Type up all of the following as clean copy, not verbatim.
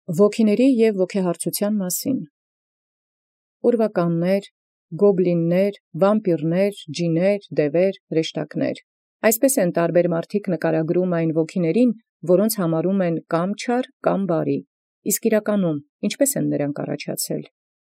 Ոգիների և ոգեհարցության մասին։ Ուրվականներ, գոբլիններ, վամպիրներ, ջիներ, դևեր, հրեշտակներ։ Այսպես են տարբեր մարդիկ նկարագրում այն ոգիներին, որոնց համարում են կամ չար, կամ բարի, իսկ իրականում ինչպես են նրանք առաջացել։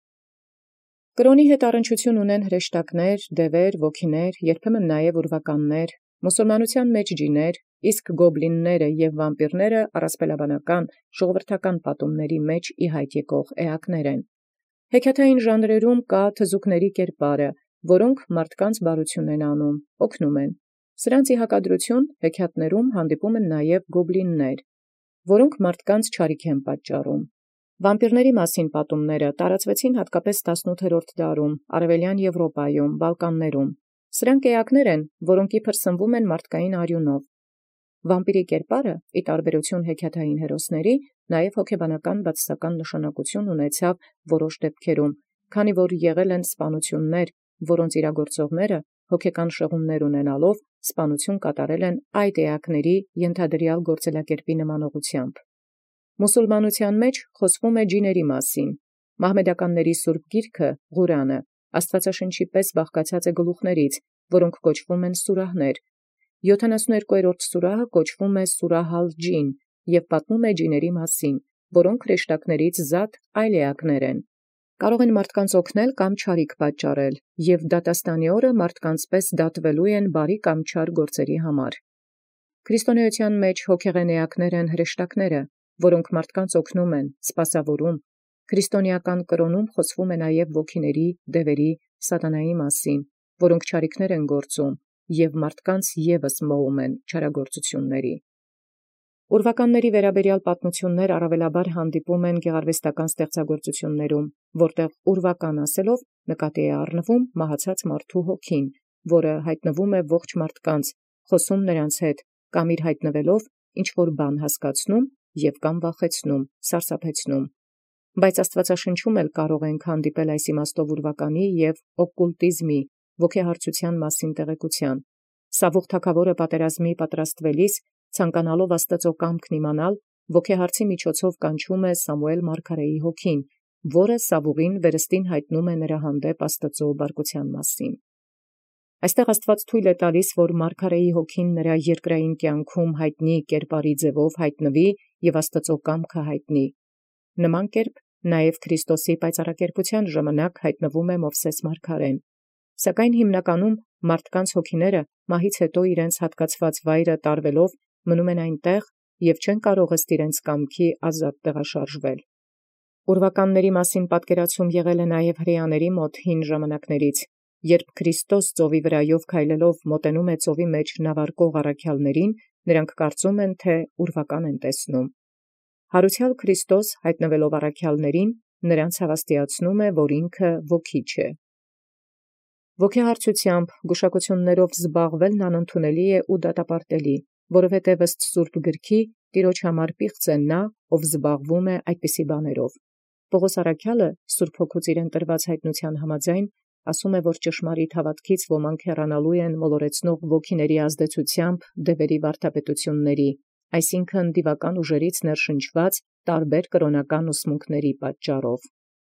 Կրոնի հետ առնչություն ունեն հրեշտակներ, դևեր, ոգիներ, երբեմն նաև ուրվականներ, մուսուլմանության մեջ ջիներ, իսկ գոբլինները և վամպիրները առասպելաբանական ժողովրդական պատումների մեջ ի հայտ եկող էակներ են։ Հեքիաթային ժանրերում կա թզուկների կերպարը, որոնք մարդկանց բարություն են անում, օգնում են։ Սրանց ի հակադրություն հեքիաթներում հանդիպում են նաև գոբլիններ, որոնք մարդկանց չարիք են պատճառում։ Վամպիրների մասին պատումները տարածվեցին հատկապես 18-րդ դարում, Արևելյան Եվրոպայում, Բալկաններում։ Սրանք էակներ են, որոնք իբր սնվում են մարդկային արյունով։ Վամպիրի կերպարը, ի տարբերություն հեքիաթային հերոսների, նաև հոգեբանական բացասական նշանակություն ունեցավ որոշ դեպքերում, քանի որ եղել են սպանություններ, որոնց իրագործողները հոգեկան շեղումներ ունենալով սպանություն կատարել են այդ էակների ենթադրյալ գործելակերպի նմանողությամբ։ Մուսուլմանության մեջ խոսվում է ջիների մասին։ Մահմեդականների սուրբ գիրքը Ղուրանը Աստվածաշնչի պես բաղկացած է գլուխներից, որոնք կոչվում են սուրահներ։ 72-րդ սուրահը կոչվում է Սուրահ ալ-Ջին և պատմում է ջիների մասին, որոնք հրեշտակներից զատ այլ էակներ են։ Կարող են մարդկանց օգնել կամ չարիք պատճառել, և դատաստանի օրը մարդկանց պես դատվելու են բարի կամ չար գործերի համար։ Քրիստոնեության մեջ հոգեղեն էակներ են հրեշտակները, որոնք մարդկանց օգնում են, սպասավորում։ Քրիստոնեական կրոնում խոսվում է նաև ոգիների, դևերի, սատանայի մասին, որոնք չարիքներ են գործում և մարդկանց ևս մոհում են չարագործությունների։ Ուրվականների վերաբերյալ պատմություններ առավելաբար հանդիպում են գեղարվեստական ստեղծագործություններում, որտեղ ուրվական ասելով նկատի է առնվում մահացած մարդու հոգին, որը հայտնվում է ողջ մարդկանց, խոսում նրանց հետ, կամ իր հայտնվելով ինչ-որ բան հասկացնում և կամ վախեցնում, սարսափեցնում։ Բայց Աստվածաշնչում էլ կարող ենք հանդիպել այս իմաստով ուրվականի և օկկուլտիզմի, ոգեհարցության մասին տեղեկության։ Սավուղ թագաւորը պատերազմի պատրաստվելիս, ցանկանալով Աստծո կամքն իմանալ, ոգեհարցի միջոցով կանչում է Սամուել մարգարեի հոգին, որը Սավուղին վերստին հայտնում է նրա հանդեպ Աստծո բարկության մասին։ Այստեղ Աստված թույլ է տալիս, որ մարգարեի հոգին նրա երկրային կյանքում հայտնի կերպարի ձևով հայտնվի և Աստծո կամքը հայտնի։ Նման կերպ նաև Քրիստոսի պայծառակերպության ժամանակ հայտնվում է Մովսես մարգարեն։ Սակայն հիմնականում մարդկանց հոգիները մահից հետո իրենց հատկացված վայրը տարվելով մնում են այնտեղ և չեն կարող ըստ իրենց կամքի ազատ տեղաշարժվել։ Ուրվականների մասին պատկերացում եղել է նաև հրեաների մոտ հին ժամանակներից, երբ Քրիստոս ծովի վրայով քայլելով մոտենում է ծովի մեջ նավարկող առաքյալներին, նրանք կարծում են, թե ուրվական են տեսնում։ Հարուցյալ Քրիստոս հայտնվելով առաքյալներին, նրանց հավաստիացնում է, որ ինքը ոգի չէ։ Ոգեհարցությամբ, գուշակություններով զբաղվելն անընդունելի է ու դատապարտելի, որովհետև ըստ Սուրբ Գրքի Տիրոջ համար պիղծ է նա, ով զբաղվում է այդպիսի բաներով։ Պողոս առաքյալը Սուրբ Հոգուց իրեն տրված հայտնության համաձայն ասում է, որ ճշմարիտ հավատքից ոմանք հեռանալու են մոլորեցնող ոգիների ազդեցությամբ դևերի վարդապետությունների, այսինքն դիվական ուժերից ներշնչված տարբեր կրոնական ուսմունքների պատճառով։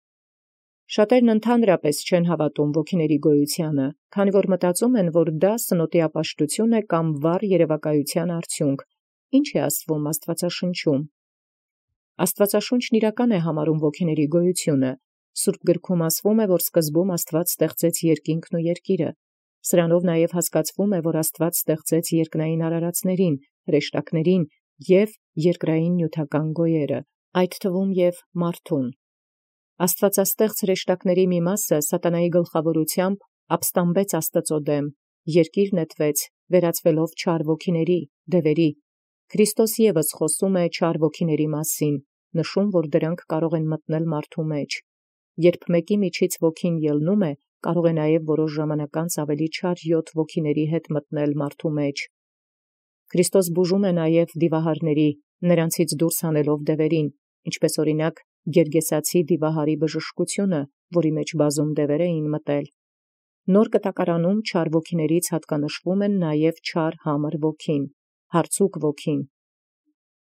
Շատերն ընդհանրապես չեն հավատում ոգիների գոյությանը, քանի որ մտածում են, որ դա սնոտի ապաշտություն է կամ վառ երևակայության արդյունք, ինչ է ասվում Աստվածաշնչում։ Աստվածաշունչն իրական է համարում ոգիների գոյությունը։ Սուրբ Գրքում ասվում է, որ սկզբում Աստված ստեղծեց երկինքն ու երկիրը։ Սրանով նաև հասկացվում է, որ Աստված ստեղծեց երկնային արարածներին, հրեշտակներին և երկրային նյութական գոյերը, այդ թվում և մարդուն։ Աստվածաստեղծ հրեշտակների մի մասը սատանայի գլխավորությամբ ապստամբեց Աստծո դեմ, երկիր նետվեց, վերածվելով չար ոգիների, դևերի։ Քրիստոս ևս խոսում է չար ոգիների մասին, նշում, որ դրանք կարող են մտնել մարդու մեջ։ Երբ մեկի միջից ոգին ելնում է, կարող է նաև որոշ ժամանակ անց ավելի չար 7 ոգիների հետ մտնել մարդու մեջ։ Քրիստոս բուժում է նաև դիվահարների, նրանցից դուրս հանելով դևերին, ինչպես օրինակ Գերգեսացի դիվահարի բժշկությունը, որի մեջ բազում դևեր էին մտել։ Նոր կտակարանում չար ոգիներից հատկանշվում են նաև չար համր ոգին, հարցուկ ոգին։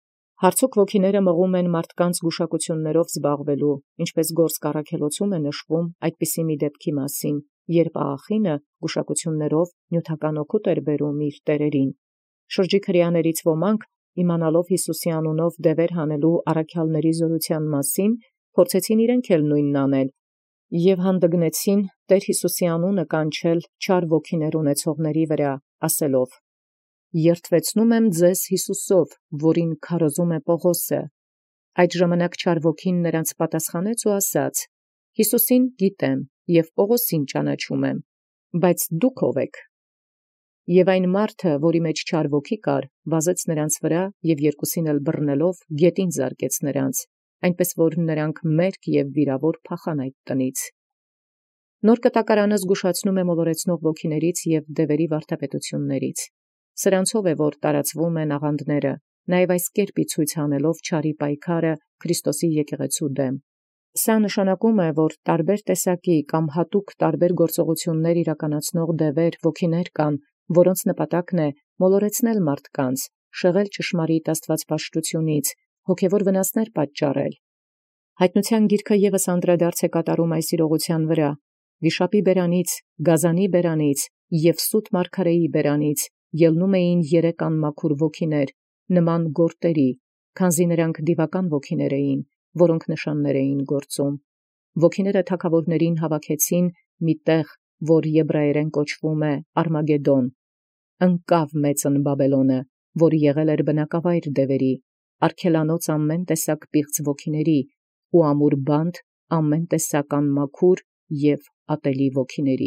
Հարցուկ ոգիները մղում են մարդկանց գուշակություններով զբաղվելու, ինչպես գործ կառաքելոցում է նշվում այդպիսի մի դեպքի մասին, երբ աղախինը գուշակություններով նյութական օգուտ էր բերում իր տերերին։ Շրջիկ հրեաներից ոմանք, իմանալով Յիսուսի անունով դևեր հանելու առաքյալների զորության մասին, փորձեցին իրենք էլ նույնն անել, եւ հանդգնեցին Տեր Յիսուսի անունը կանչել չար ոգիներ ունեցողների վրա, ասելով. «Երդվեցնում եմ ձեզ Յիսուսով, որին քարոզում է Պողոսը»։ Այդ ժամանակ չար ոգին նրանց պատասխանեց ու ասաց. «Յիսուսին գիտեմ և Պողոսին ճանաչում եմ, բայց դուք ով եք»։ Եւ այն մարդը, որի մեջ չար ոգի կար, վազեց նրանց վրա եւ երկուսին էլ բռնելով գետին զարկեց նրանց, այնպես որ նրանք մերկ եւ վիրավոր փախան այդ տնից։ Նոր կտակարանը զգուշացնում է մոլորեցնող ոգիներից եւ դևերի վարդապետություններից։ Սրանցով է, որ տարածվում են աղանդները, նաև այս կերպի ցույց հանելով չարի պայքարը Քրիստոսի եկեղեցու դեմ։ Սա նշանակում է, որ տարբեր տեսակի կամ հատուկ տարբեր գործողություններ իրականացնող դևեր, ոգիներ կան, որոնց նպատակն է մոլորեցնել մարդկանց, շեղել ճշմարիտ աստվածպաշտությունից, հոգևոր վնասներ պատճառել։ Հայտնության գիրքը ևս անդրադարձ է կատարում այս իրողության վրա, վիշապի բերանից, գազանի բերանից և սուտ մարգարեի բերանից ելնում էին 3 անմաքուր ոգիներ, նման գորտերի, քանզի նրանք դիվական ոգիներ էին, որոնք նշաններ էին գործում։ Ոգիները թագավորներին հավաքեցին մի տեղ, որ եբրայերեն կոչվում է Արմագեդոն։ Ընկավ մեծն Բաբելոնը, որ եղել էր բնակավայր դևերի, արգելանոց ամեն տեսակ պիղծ ոգիների ու ամուր բանտ ամեն տեսակ անմաքուր և ատելի ոգիների։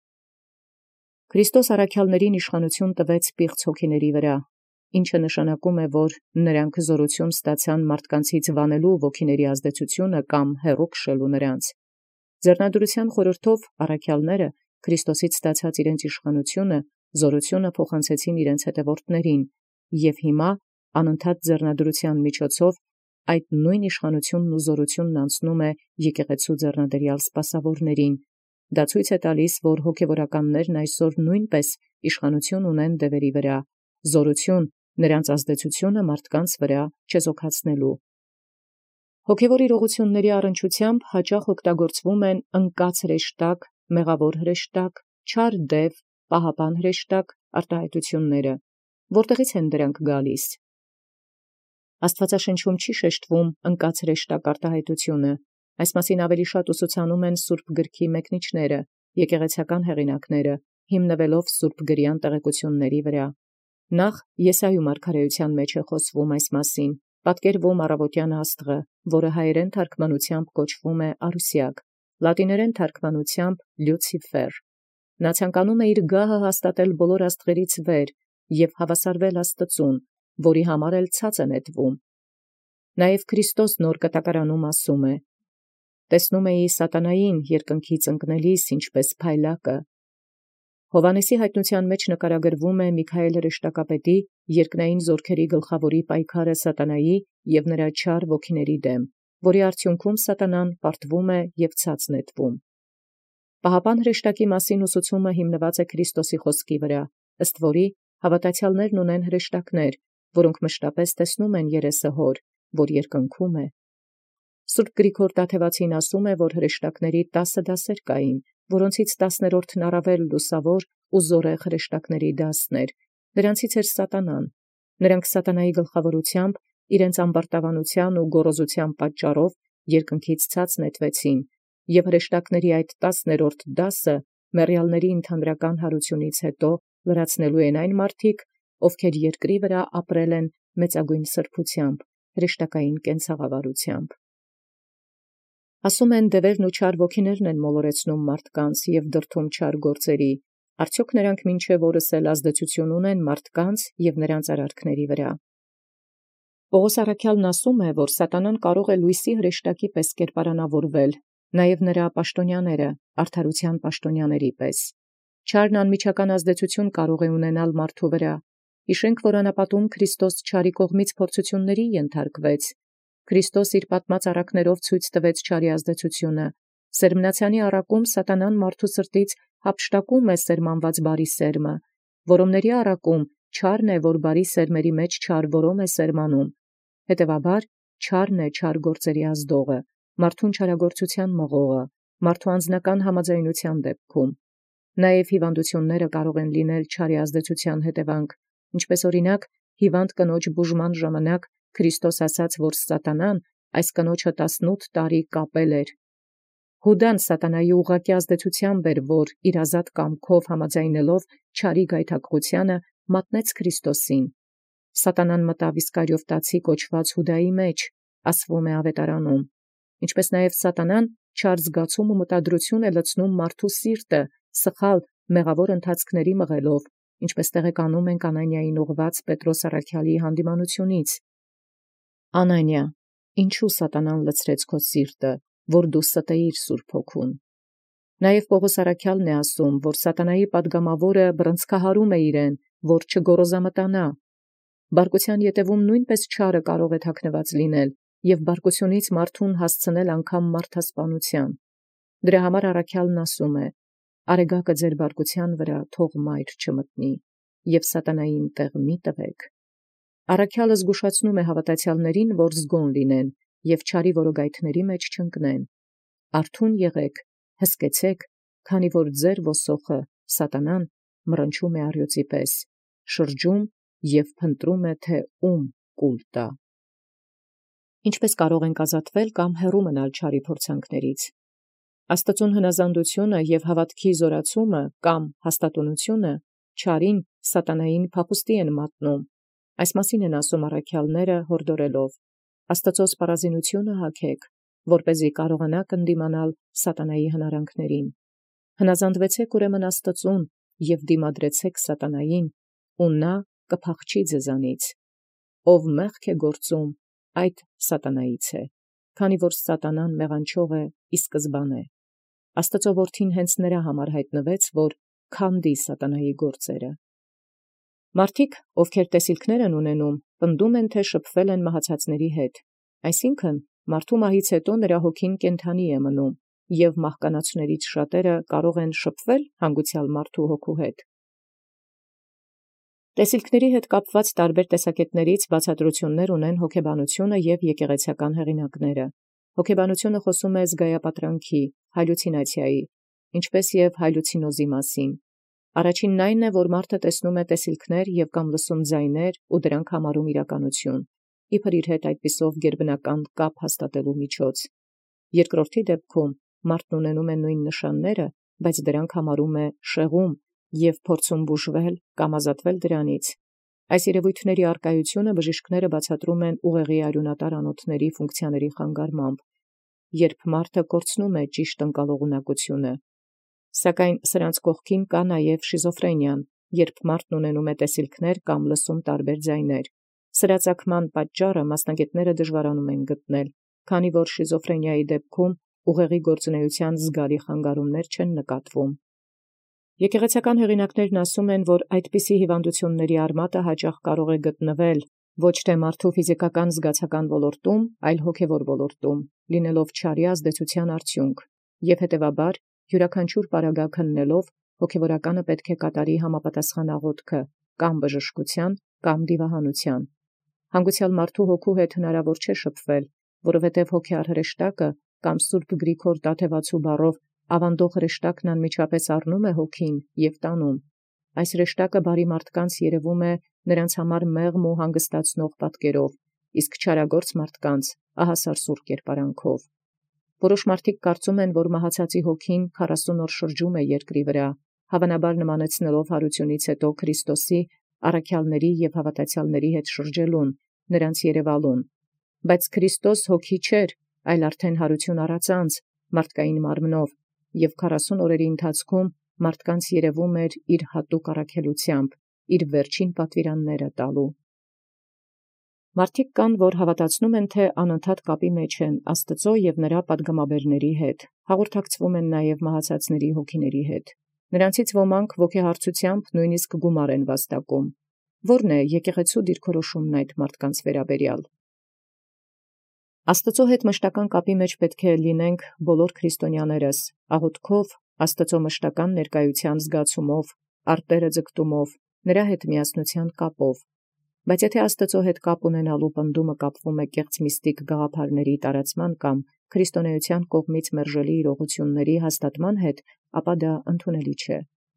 Քրիստոս առաքյալներին իշխանություն տվեց պիղծ հոգիների վրա, ինչը նշանակում է, որ նրանք զորություն ստացան մարդկանցից վանելու ոգիների ազդեցությունը կամ հեռու քշելու նրանց։ Ձեռնադրության խորհրդով առաքյալները Քրիստոսից ստացած իրենց իշխանությունը, զորությունը փոխանցեցին իրենց հետևորդներին, եւ հիմա անընդհատ ձեռնադրության միջոցով այդ նույն իշխանությունն ու զորությունն անցնում է եկեղեցու ձեռնադրյալ սպասավորներին։ Դա ցույց է տալիս, որ հոգևորականներն այսօր նույնպես իշխանություն ունեն դևերի վրա, զորություն նրանց ազդեցությունը մարդկանց վրա չեզոքացնելու։ Հոգևոր իրողությունների առնչությամբ հաճախ օգտագործվում են ընկած հրեշտակ, մեղավոր հրեշտակ, չար դև, պահապան հրեշտակ արտահայտությունները, որտեղից են դրանք գալիս։ Աստվածաշնչում չի շեշտվում ընկած հրեշտակ արտահայտությունը, այս մասին ավելի շատ ուսուցանում են Սուրբ գրքի մեկնիչները, եկեղեցական հեղինակները, հիմնվելով Սուրբ գրյան տեղեկությունների վրա։ Նախ Եսայու մարգարեության մեջ է խոսվում այս մասին, պատկերվում առավոտյան աստղը, որը հայերեն թարգմանությամբ կոչվում է Արուսյակ, լատիներեն թարգմանությամբ Լյուցիֆեր։ Նա ցանկանում է իր գահը հաստատել բոլոր աստղերից վեր և հավասարվել Աստծուն, որի համար էլ ցած է նետվում։ Նաև Քրիստոս նոր կտակարանում ասում է. «Տեսնում էի սատանային երկնքից ընկնելիս ինչպես փայլակը»։ Հովհաննեսի հայտնության մեջ նկարագրվում է Միքայել հրեշտակապետի երկնային զորքերի գլխավորի պայքարը սատանայի և նրա չար ոգիների դեմ, որի արդյունքում սատանան պարտվում է և ցած նետվում։ Պահապան հրեշտակի մասին ուսուցումը հիմնված է Քրիստոսի խոսքի վրա, ըստ որի հավատացյալներն ունեն հրեշտակներ, որոնք մշտապես տեսնում են երեսը Հոր, որ երկնքում է։ Սուրբ Գրիգոր Տաթևացին ասում է, որ հրեշտակների 10 դասեր կային, որոնցից 10-րդն առավել լուսավոր ու զորեղ հրեշտակների դասն էր, նրանցից էր սատանան։ Նրանք սատանայի գլխավորությամբ իրենց ամբարտավանության ու գոռոզության պատճառով երկնքից ցած նետվեցին, և հրեշտակների այդ 10-րդ դասը մեռյալների ընդհանրական հարությունից հետո լրացնելու են այն մարդիկ, ովքեր երկրի վրա ապրել են մեծագույն սրբությամբ, հրեշտակային կենցաղավարությամբ։ Ասում են դևերն ու չար ոգիներն են մոլորեցնում մարդկանց և դրդում չար գործերի, արդյոք նրանք մինչև օրս էլ ազդեցություն ունեն մարդկանց և նրանց արարքների վրա։ Պողոս առաքյալն ասում է, որ սատանան կարող է լույսի հրեշտակի պես կերպարանավորվել, նաև նրա պաշտոնյաները, արդարության պաշտոնյաների պես։ Չարն անմիջական ազդեցություն կարող է ունենալ մարդու վրա։ Հիշենք, որ անապատում Քրիստոս չարի կողմից փորձությունների ենթարկվեց։ Քրիստոս իր պատմած առակներով ցույց տվեց չարի ազդեցությունը։ Սերմնացյանի առակում սատանան մարդու սրտից հափշտակում է սերմանված բարի սերմը, որոմների առակում չարն է, որ բարի սերմերի մեջ չար որոմ է սերմանում։ Հետևաբար չարն է չար գործերի ազդողը, մարդուն չարագործության մղողը, մարդու անձնական համաձայնության դեպքում։ Նաև հիվանդությունները կարող են լինել չարի ազդեցության հետևանք, ինչպես օրինակ հիվանդ կնոջ բուժման ժամանակ Քրիստոս ասաց, որ Սատանան այս կնոջը 18 տարի կապել էր։ Հուդան սատանայի ուղղակի ազդեցությամբ էր, որ իր ազատ կամքով համաձայնելով չարի գայթակղությանը մատնեց Քրիստոսին։ Սատանան մտավ Իսկարիովտացի կոչված Հուդայի մեջ, ասվում է Ավետարանում, ինչպես նաև Սատանան չար զգացում ու մտադրություն է լցնում մարդու սիրտը, սխալ մեղավոր ընթացքների մղելով, ինչպես տեղեկանում ենք Անանիային ուղված Պետրոս առաքյալի հանդիմանությունից։ Անանիա, ինչու Սատանան լցրեց քո սիրտը, որ դու ստեիր Սուրբ Հոգուն։ Նաև Պողոս առաքյալն է ասում, որ Սատանայի падգամավորը բռնցքահարում է իրեն, որ չգոռոզամտանա։ Բարկության ետևում նույնպես չարը կարող է թաքնված լինել և բարկությունից մարդուն հասցնել անգամ մարդասպանության։ Դրա համար առաքյալն ասում է. «Արեգակը ձեր բարկության վրա թող մայր չմտնի, և Սատանային տեղ մի տվեք»։ Առաքյալը զգուշացնում է հավատացյալներին, որ զգոն լինեն և չարի որոգայթների մեջ չընկնեն։ Արթուն եղեք, հսկեցեք, քանի որ ձեր ոսոխը Սատանան մռնչում է առյուծի պես, շրջում և փնտրում է, թե ում կուլ տա։ Ինչպես կարող ենք ազատվել կամ հեռու մնալ չարի փորձանքներից։ Աստծուն հնազանդությունը և հավատքի զորացումը կամ հաստատունությունը չարին Սատանային փախուստի են մատնում։ Այս մասին են ասում առաքյալները հորդորելով. Աստծո սպառազինությունը հագեք, որպեսզի կարողանաք ընդդիմանալ Սատանայի հնարանքներին։ Հնազանդվեցեք ուրեմն Աստծուն և դիմադրեցեք Սատանային, ու նա կփախչի ձեզանից։ Ով մեղք է գործում, այդ Սատանայից է, քանի որ Սատանան մեղանչող է ի սկզբանե։ Աստծո որդին հենց նրա համար հայտնվեց, որ քանդի Սատանայի գործերը։ Մարդիկ, ովքեր տեսիլքներ են ունենում, պնդում են, թե շփվել են մահացածների հետ, այսինքն մարդու մահից հետո նրա հոգին կենդանի է մնում, և մահկանացուներից շատերը կարող են շփվել հանգուցյալ մարդու հոգու հետ։ Տեսիլքների հետ կապված տարբեր տեսակետներից բացատրություններ ունեն հոգեբանությունը և եկեղեցական հեղինակները։ Հոգեբանությունը խոսում է զգայապատրանքի, հալյուցինացիայի, ինչպես և հալյուցինոզի մասին։ Առաջինն այն է, որ մարդը տեսնում է տեսիլքներ և կամ լսում ձայներ ու դրանք համարում իրականություն, իբր իր հետ այդպիսով գերբնական կապ հաստատելու միջոց։ Երկրորդի դեպքում մարդն ունենում է նույն նշանները, բայց դրանք համարում է շեղում և փորձում բուժվել կամ ազատվել դրանից։ Այս երևույթների առկայությունը բժիշկները բացատրում են ուղեղի արյունատար անոթների ֆունկցիաների խանգարմամբ, երբ մարդը կորցնում է ճիշտ ընկալողունակությունը։ Սակայն սրանց կողքին կա նաև շիզոֆրենիան, երբ մարդն ունենում է տեսիլքներ կամ լսում տարբեր ձայներ։ Սրա ծագման պատճառը մասնագետները դժվարանում են գտնել, քանի որ շիզոֆրենիայի դեպքում ուղեղի գործունեության զգալի խանգարումներ չեն նկատվում։ Եկեղեցական հեղինակներն ասում են, որ այդպիսի հիվանդությունների արմատը հաճախ կարող է գտնվել ոչ թե մարդու ֆիզիկական զգացական ոլորտում, այլ հոգևոր ոլորտում, լինելով չարի ազդեցության արդյունք, և հետևաբար յուրաքանչյուր պարագա քննելով հոգևորականը պետք է կատարի համապատասխան աղոթքը կամ բժշկության, կամ դիվահանության։ Հանգուցյալ մարդու հոգու հետ հնարավոր չէ շփվել, որովհետև հոգեար հրեշտակը կամ Սուրբ Գրիգոր Տաթևացու բառով ավանդող հրեշտակն անմիջապես առնում է հոգին և տանում։ Այս հրեշտակը բարի մարդկանց երևում է նրանց համար մեղմ ու հանգստացնող պատկերով, իսկ չարագործ մարդկանց ահասարսուռ կերպարանքով։ Որոշ մարդիկ կարծում են, որ մահացածի հոգին 40 օր շրջում է երկրի վրա, հավանաբար նմանեցնելով հարությունից հետո Քրիստոսի առաքյալների և հավատացյալների հետ շրջելուն, նրանց երևալուն։ Բայց Քրիստոս հոգի չէր, այլ արդեն հարություն առածանց մարդկային մարմնով, և 40 օրերի ընթացքում մարդկանց երևում էր իր հատուկ առաքելությամբ, իր վերջին պատվիրանները տալու։ Մարդիկ կան, որ հավատացնում են, թե անընդհատ կապի մեջ են Աստծո և նրա պատգամաբերների հետ, հաղորդակցվում են նաև մահացածների հոգիների հետ։ Նրանցից ոմանք ոգեհարցությամբ նույնիսկ գումար են վաստակում։ Ո՞րն է եկեղեցու դիրքորոշումն այդ մարդկանց վերաբերյալ։ Աստծո հետ մշտական կապի մեջ պետք է լինենք բոլոր քրիստոնյաներս, աղոթքով, Աստծո մշտական ներկայության զգացումով, արտերը ձգտումով, նրա հետ միասնության կապով։ Բայց եթե Աստծո հետ կապ ունենալու պնդումը կապվում է կեղծ միստիկ գաղափարների տարածման կամ քրիստոնեության կողմից մերժելի իրողությունների հաստատման հետ, ապա դա ընդունելի չէ։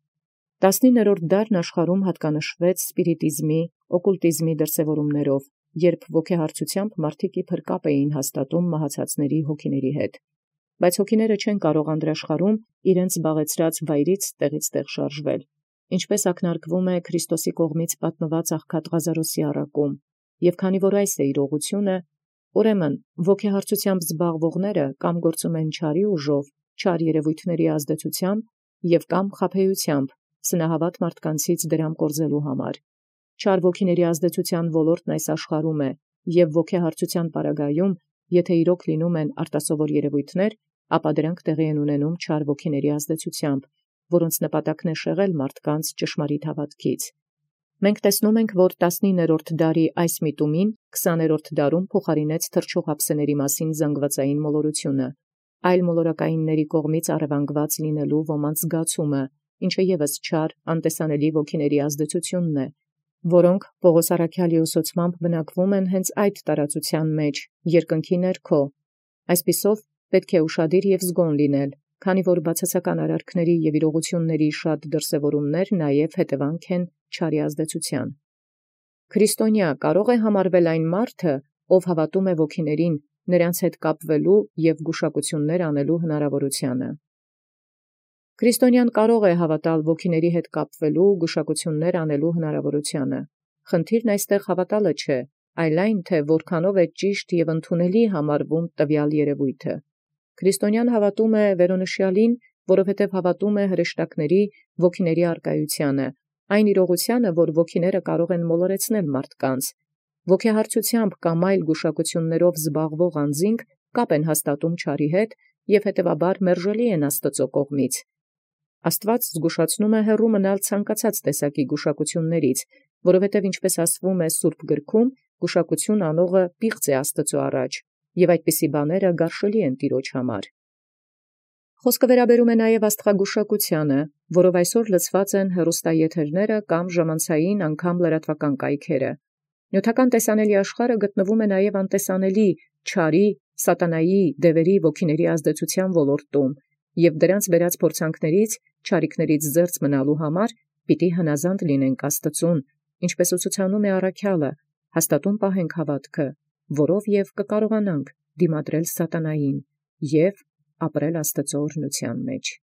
19-րդ դարն աշխարհում հատկանշվեց սպիրիտիզմի, օկուլտիզմի դրսևորումներով, երբ ոգեհարցությամբ մարդիկ իբր կապ էին հաստատում մահացածների հոգիների հետ։ Բայց հոգիները չեն կարող անդրաշխարհում իրենց զբաղեցրած վայրից տեղից տեղ շարժվել, ինչպես ակնարկվում է Քրիստոսի կողմից պատմված աղքատ Ղազարոսի առակում, եւ քանի որ այս է իրողությունը, ուրեմն ոգեհարցությամբ զբաղվողները կամ գործում են չարի ուժով, չար երևույթների ազդեցությամբ եւ կամ խաբեությամբ սնահավատ մարդկանցից դրամ կորզելու համար։ Չար ոգիների ազդեցության ոլորտն այս աշխարհում է, եւ ոգեհարցության պարագայում, եթե իրոք լինում են արտասովոր երևույթներ, ապա դրանք տեղի են ունենում չար ոգիների ազդեցությամբ, որոնց նպատակն է շեղել մարդկանց ճշմարիտ հավատքից։ Մենք տեսնում ենք, որ 19-րդ դարի այս միտումին 20-րդ դարում փոխարինեց թռչող ափսեների մասին զանգվածային մոլորությունը, այլ մոլորակայինների կողմից առևանգված լինելու ոմանց զգացումը, ինչը ևս չար, անտեսանելի ոգիների ազդեցությունն է, որոնք Պողոս առաքյալի ուսուցմամբ բնակվում են հենց այդ տարածության մեջ, երկնքի ներքո։ Այսպիսով պետք է ուշադիր եւ զգոն լինել, քանի որ բացասական արարքների եւ իրողությունների շատ դրսևորումներ նաեւ հետևանք են չարի ազդեցության։ Քրիստոնյա կարող է համարվել այն մարդը, ով հավատում է ոգիներին, նրանց հետ կապվելու եւ գուշակություններ անելու հնարավորությանը։ Քրիստոնյան կարող է հավատալ ոգիների հետ կապվելու գուշակություններ անելու հնարավորությանը։ Խնդիրն այստեղ հավատալը չէ, այլ այն, թե որքանով է ճիշտ եւ ընդունելի համարվում տվյալ երևույթը։ Քրիստոնյան հավատում է վերոնշյալին, որովհետև հավատում է հրեշտակների ոգիների արկայությանը, այն իրողությանը, որ ոգիները կարող են մոլորեցնել մարդկանց։ Ոգեհարցությամբ կամ այլ գուշակություններով զբաղվող անձինք կապ են հաստատում չարի հետ եւ հետեւաբար մերժելի են Աստծո կողմից։ Աստված զգուշացնում է հեռու մնալ ցանկացած տեսակի գուշակություններից, որովհետև ինչպես ասվում է Սուրբ գրքում, գուշակություն անողը պիղծ է Աստծո առաջ, եւ այդպիսի բաները գարշելի են Տիրոջ համար։ Խոսքը վերաբերում է նաև աստղագուշակությանը, որով այսօր լցված են հեռուստաեթերները կամ ժամանցային անգամ լրատվական կայքերը։ Նյութական տեսանելի աշխարհը գտնվում է նաև անտեսանելի չարի, սատանայի, դևերի, ոգիների ազդեցության ոլորտում, եւ դրանց վերած փորձանքներից, չարիքներից զերծ մնալու համար պիտի հնազանդ լինենք Աստծուն, ինչպես ուսուցանում է առաքյալը, հաստատուն պահենք հավատքը, որով եւ կկարողանանք դիմադրել սատանային եւ ապրել Աստծո օրհնության մեջ։